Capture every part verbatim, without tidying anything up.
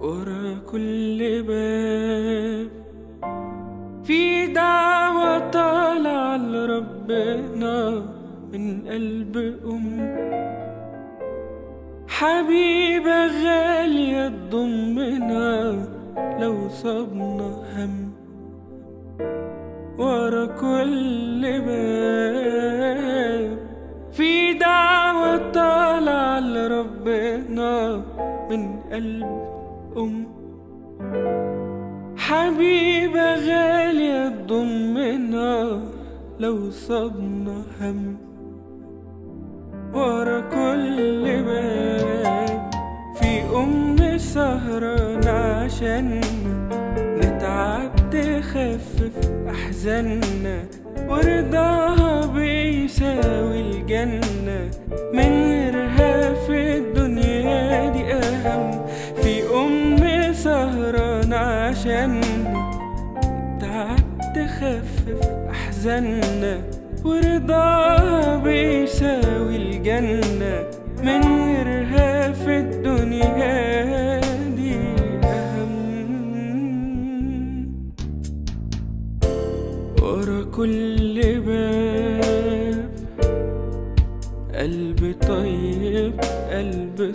ورا كل باب في دعوة طالعة لربنا من قلب أم، حبيبة غالية تضمنا لو صابنا هم. ورا كل باب في دعوة طالعة لربنا من قلب أم، حبيبة غالية تضمنا لو صابنا هم. ورا كل باب في أم سهران عشان نتعب تخفف أحزاننا، ورضاها بيساوي الجنة، من غيرها في الدنيا دي أهم. في أم سهران عشان نتعب تخفف أحزاننا، ورضاها بيساوي الجنة، من غيرها في الدنيا دي أهم. ورا كل باب قلب طيب قلب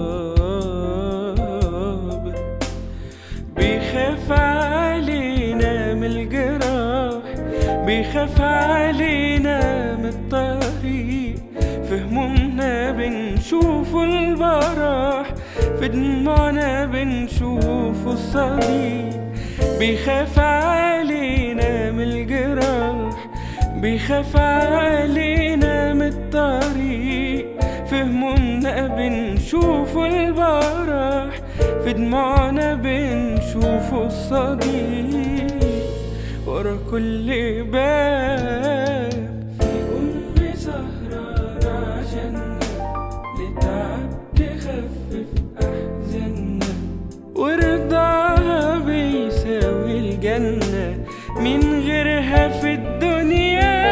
صابر، بيخاف علينا من الجراح، بيخاف علينا من الطريق، في همومنا بنشوفه البراح، في دموعنا بنشوفه الصديق. بيخاف علينا من الجراح، بيخاف علينا من الطريق، في همومنا بنشوفه البراح، في دموعنا بنشوفه الصديق. ورا كل باب في أم سهران عشان نتعب تخفف أحزاننا، ورضاها بيساوي الجنة، من غيرها في الدنيا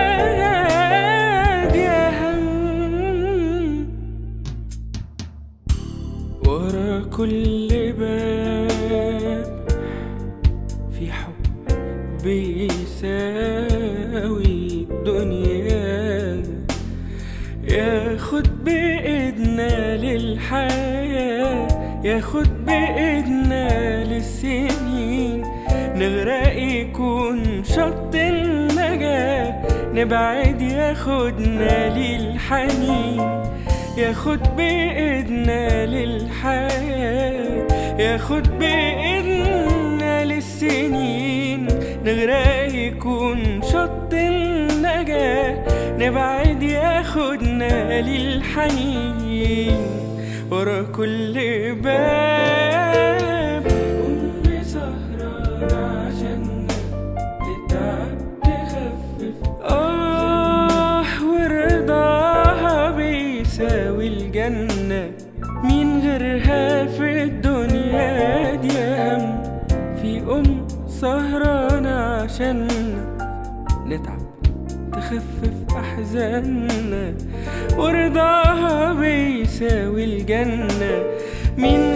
دي أهم. ورا كل باب في حب بيساوي الدنيا، ياخد بإيدنا للحياة، ياخد بإيدنا للسنين، نغرق يكون شط النجاة، نبعد ياخدنا للحنين، ياخد بإيدنا للحياة، ياخد بإيدنا للسنين، نغرق يكون شط النجاة، نبعد ياخدنا للحنين. ورا كل باب أم سهران عشان تتعب تخفف آه، ورضاها بيساوي الجنة، من غيرها في الدنيا دي أهم. في أم سهران عشان نتعب تخفف أحزاننا، ورضاها بيساوي الجنة، من